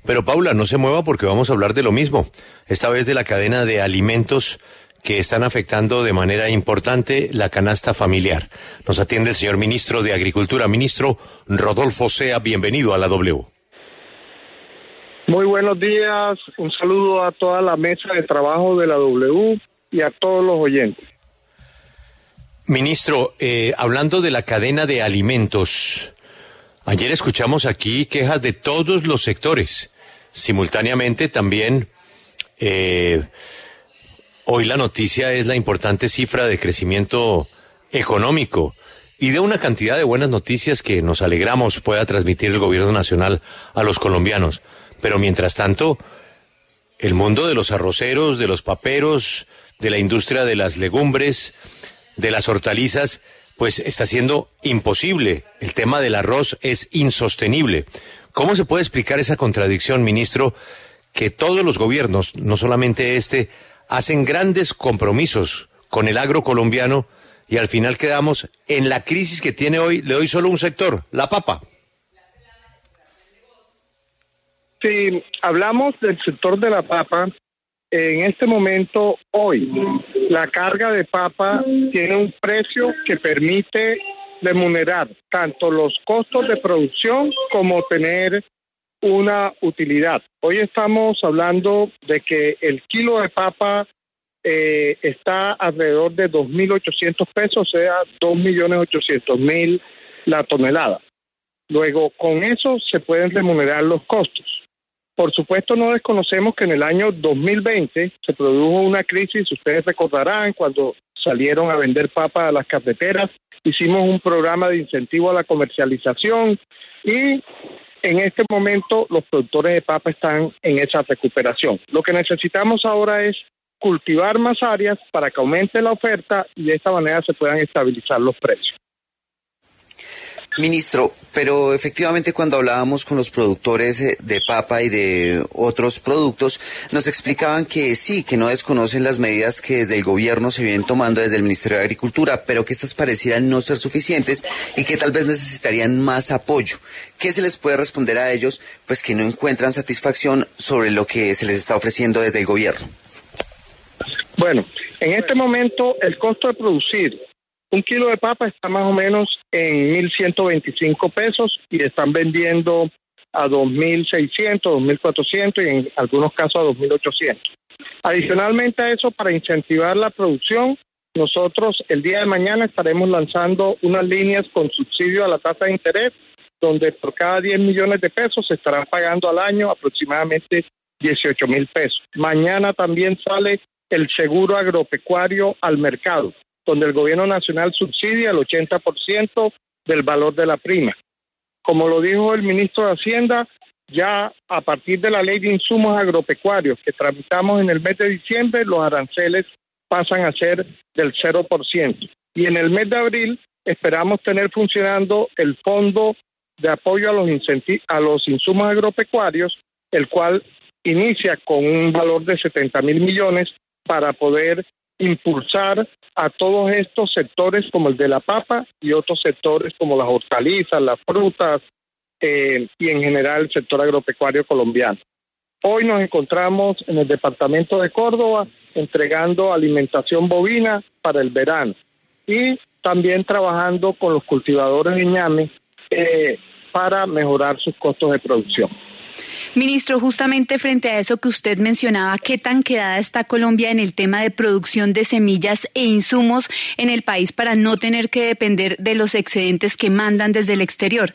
Pero Paula, no se mueva porque vamos a hablar de lo mismo, esta vez de la cadena de alimentos que están afectando de manera importante la canasta familiar. Nos atiende el señor ministro de Agricultura. Ministro Rodolfo Sea, bienvenido a la W. Muy buenos días, un saludo a toda la mesa de trabajo de la W y a todos los oyentes. Ministro, hablando de la cadena de alimentos, ayer escuchamos aquí quejas de todos los sectores. Simultáneamente también, hoy la noticia es la importante cifra de crecimiento económico y de una cantidad de buenas noticias que nos alegramos pueda transmitir el gobierno nacional a los colombianos. Pero mientras tanto, el mundo de los arroceros, de los paperos, de la industria de las legumbres, de las hortalizas, pues está siendo imposible. El tema del arroz es insostenible. ¿Cómo se puede explicar esa contradicción, ministro, que todos los gobiernos, no solamente este, hacen grandes compromisos con el agro colombiano y al final quedamos en la crisis que tiene hoy, le doy solo un sector, la papa? Si hablamos del sector de la papa, en este momento, hoy, la carga de papa tiene un precio que permite remunerar tanto los costos de producción como tener una utilidad. Hoy estamos hablando de que el kilo de papa está alrededor de 2.800 pesos, o sea, 2.800.000 la tonelada. Luego, con eso se pueden remunerar los costos. Por supuesto, no desconocemos que en el año 2020 se produjo una crisis, ustedes recordarán, cuando salieron a vender papa a las cafeteras, hicimos un programa de incentivo a la comercialización y en este momento los productores de papa están en esa recuperación. Lo que necesitamos ahora es cultivar más áreas para que aumente la oferta y de esta manera se puedan estabilizar los precios. Ministro, pero efectivamente cuando hablábamos con los productores de papa y de otros productos, nos explicaban que sí, que no desconocen las medidas que desde el gobierno se vienen tomando desde el Ministerio de Agricultura, pero que estas parecieran no ser suficientes y que tal vez necesitarían más apoyo. ¿Qué se les puede responder a ellos? Pues que no encuentran satisfacción sobre lo que se les está ofreciendo desde el gobierno. Bueno, en este momento el costo de producir un kilo de papa está más o menos en 1.125 pesos y están vendiendo a 2.600, 2.400 y en algunos casos a 2.800. Adicionalmente a eso, para incentivar la producción, nosotros el día de mañana estaremos lanzando unas líneas con subsidio a la tasa de interés, donde por cada 10 millones de pesos se estarán pagando al año aproximadamente 18.000 pesos. Mañana también sale el seguro agropecuario al mercado, donde el gobierno nacional subsidia el 80% del valor de la prima. Como lo dijo el ministro de Hacienda, ya a partir de la ley de insumos agropecuarios que tramitamos en el mes de diciembre, los aranceles pasan a ser del 0%. Y en el mes de abril esperamos tener funcionando el Fondo de Apoyo a los Insumos Agropecuarios, el cual inicia con un valor de 70.000 millones para poder impulsar a todos estos sectores como el de la papa y otros sectores como las hortalizas, las frutas y en general el sector agropecuario colombiano. Hoy nos encontramos en el departamento de Córdoba entregando alimentación bovina para el verano y también trabajando con los cultivadores de ñame para mejorar sus costos de producción. Ministro, justamente frente a eso que usted mencionaba, ¿qué tan quedada está Colombia en el tema de producción de semillas e insumos en el país para no tener que depender de los excedentes que mandan desde el exterior?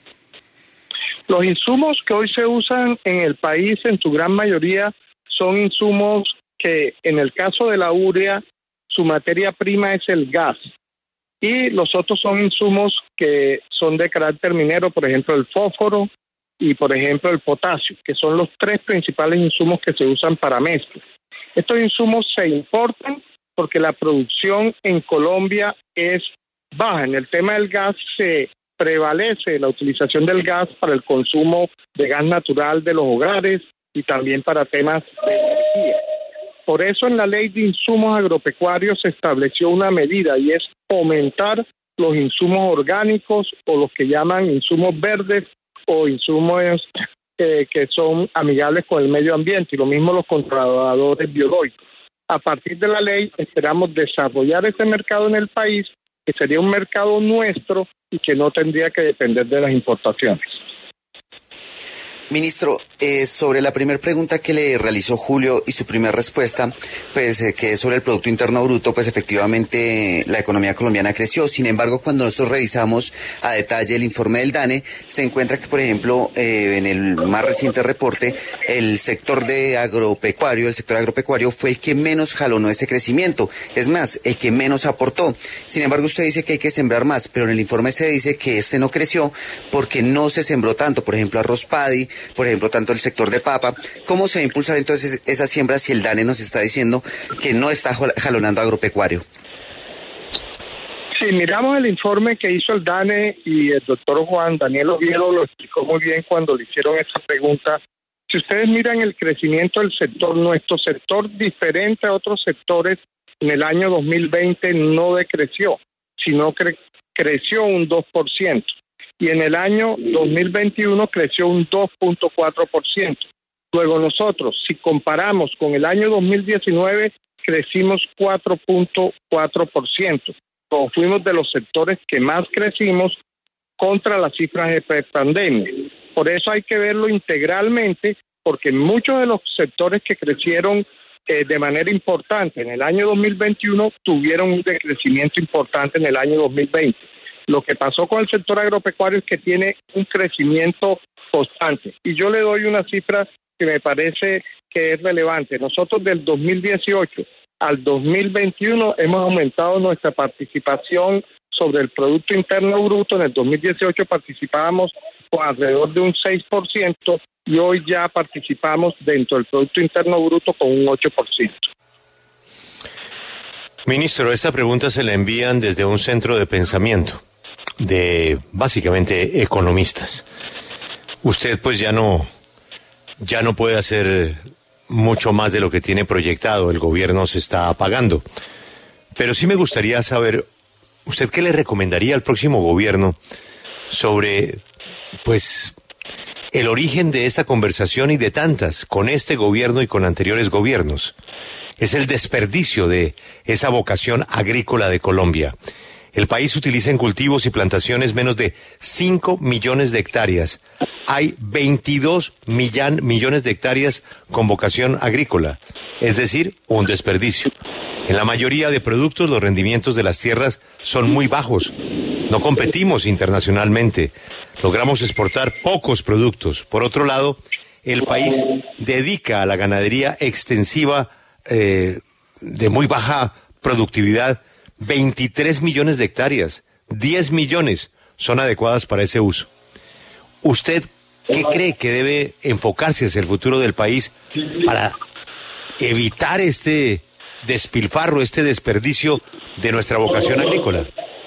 Los insumos que hoy se usan en el país, en su gran mayoría, son insumos que, en el caso de la urea, su materia prima es el gas. Y los otros son insumos que son de carácter minero, por ejemplo, el fósforo, y por ejemplo el potasio, que son los tres principales insumos que se usan para mezcla. Estos insumos se importan porque la producción en Colombia es baja. En el tema del gas se prevalece la utilización del gas para el consumo de gas natural de los hogares y también para temas de energía. Por eso en la ley de insumos agropecuarios se estableció una medida y es fomentar los insumos orgánicos o los que llaman insumos verdes o insumos que son amigables con el medio ambiente, y lo mismo los controladores biológicos. A partir de la ley esperamos desarrollar ese mercado en el país, que sería un mercado nuestro y que no tendría que depender de las importaciones. Ministro, sobre la primera pregunta que le realizó Julio y su primera respuesta, pues que es sobre el Producto Interno Bruto, pues efectivamente la economía colombiana creció. Sin embargo, cuando nosotros revisamos a detalle el informe del DANE, se encuentra que, por ejemplo, en el más reciente reporte, el sector agropecuario fue el que menos jalonó ese crecimiento. Es más, el que menos aportó. Sin embargo, usted dice que hay que sembrar más, pero en el informe se dice que este no creció porque no se sembró tanto. Por ejemplo, arroz paddy, por ejemplo, tanto el sector de papa. ¿Cómo se va a impulsar entonces esa siembra si el DANE nos está diciendo que no está jalonando agropecuario? Si miramos el informe que hizo el DANE, y el doctor Juan Daniel Oviedo lo explicó muy bien cuando le hicieron esa pregunta, si ustedes miran el crecimiento del sector, nuestro sector, diferente a otros sectores, en el año 2020 no decreció, sino creció un 2%. Y en el año 2021 creció un 2.4%. Luego nosotros, si comparamos con el año 2019, crecimos 4.4%. Como fuimos de los sectores que más crecimos contra las cifras de prepandemia. Por eso hay que verlo integralmente, porque muchos de los sectores que crecieron de manera importante en el año 2021 tuvieron un decrecimiento importante en el año 2020. Lo que pasó con el sector agropecuario es que tiene un crecimiento constante. Y yo le doy una cifra que me parece que es relevante. Nosotros del 2018 al 2021 hemos aumentado nuestra participación sobre el Producto Interno Bruto. En el 2018 participábamos con alrededor de un 6% y hoy ya participamos dentro del Producto Interno Bruto con un 8%. Ministro, esta pregunta se la envían desde un centro de pensamiento de básicamente economistas. Usted pues ya no puede hacer mucho más de lo que tiene proyectado, el gobierno se está apagando. Pero sí me gustaría saber, ¿usted qué le recomendaría al próximo gobierno sobre pues el origen de esta conversación y de tantas con este gobierno y con anteriores gobiernos? Es el desperdicio de esa vocación agrícola de Colombia. El país utiliza en cultivos y plantaciones menos de 5 millones de hectáreas. Hay 22 millones de hectáreas con vocación agrícola, es decir, un desperdicio. En la mayoría de productos los rendimientos de las tierras son muy bajos. No competimos internacionalmente. Logramos exportar pocos productos. Por otro lado, el país dedica a la ganadería extensiva de muy baja productividad 23 millones de hectáreas, 10 millones son adecuadas para ese uso. ¿Usted qué cree que debe enfocarse hacia el futuro del país para evitar este despilfarro, este desperdicio de nuestra vocación agrícola?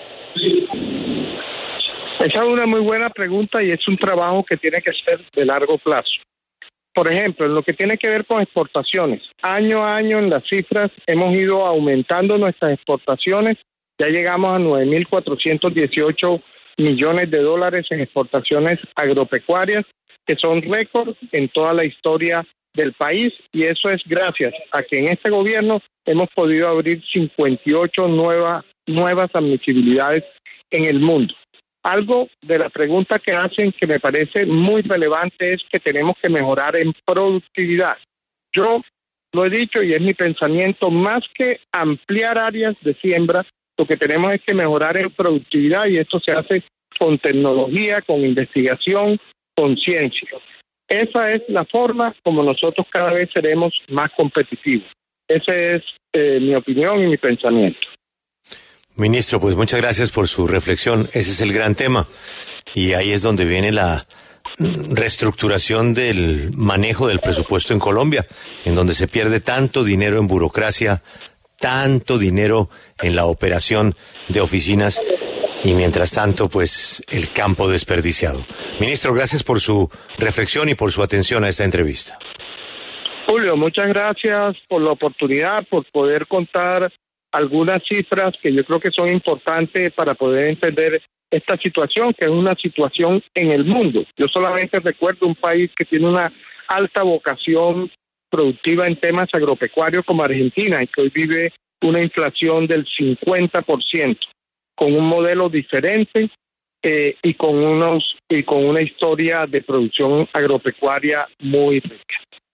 Esa es una muy buena pregunta y es un trabajo que tiene que ser de largo plazo. Por ejemplo, en lo que tiene que ver con exportaciones, año a año en las cifras hemos ido aumentando nuestras exportaciones, ya llegamos a 9.418 millones de dólares en exportaciones agropecuarias, que son récord en toda la historia del país, y eso es gracias a que en este gobierno hemos podido abrir 58 nuevas admisibilidades en el mundo. Algo de la pregunta que hacen que me parece muy relevante es que tenemos que mejorar en productividad. Yo lo he dicho y es mi pensamiento, más que ampliar áreas de siembra, lo que tenemos es que mejorar en productividad, y esto se hace con tecnología, con investigación, con ciencia. Esa es la forma como nosotros cada vez seremos más competitivos. Esa es mi opinión y mi pensamiento. Ministro, pues muchas gracias por su reflexión. Ese es el gran tema. Y ahí es donde viene la reestructuración del manejo del presupuesto en Colombia, en donde se pierde tanto dinero en burocracia, tanto dinero en la operación de oficinas y mientras tanto, pues, el campo desperdiciado. Ministro, gracias por su reflexión y por su atención a esta entrevista. Julio, muchas gracias por la oportunidad, por poder contar algunas cifras que yo creo que son importantes para poder entender esta situación, que es una situación en el mundo. Yo solamente recuerdo un país que tiene una alta vocación productiva en temas agropecuarios como Argentina, y que hoy vive una inflación del 50%, con un modelo diferente y con una historia de producción agropecuaria muy rica.